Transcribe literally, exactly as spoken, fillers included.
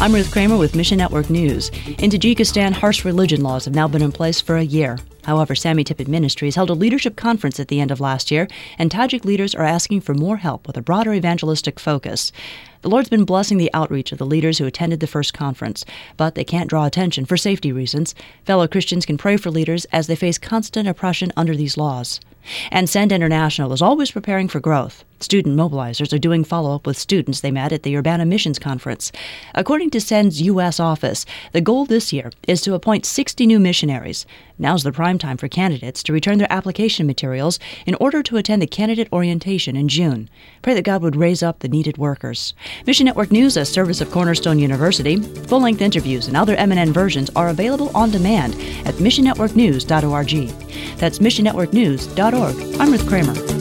I'm Ruth Kramer with Mission Network News. In Tajikistan, harsh religion laws have now been in place for a year. However, Sami Tippit Ministries held a leadership conference at the end of last year, and Tajik leaders are asking for more help with a broader evangelistic focus. The Lord's been blessing the outreach of the leaders who attended the first conference, but they can't draw attention for safety reasons. Fellow Christians can pray for leaders as they face constant oppression under these laws. And Send International is always preparing for growth. Student mobilizers are doing follow-up with students they met at the Urbana Missions Conference. According to Send's U S office, the goal this year is to appoint sixty new missionaries. Now's the prime time for candidates to return their application materials in order to attend the candidate orientation in June. Pray that God would raise up the needed workers. Mission Network News, a service of Cornerstone University. Full-length interviews and other M N N versions are available on demand at mission network news dot org. That's mission network news dot org. I'm Ruth Kramer.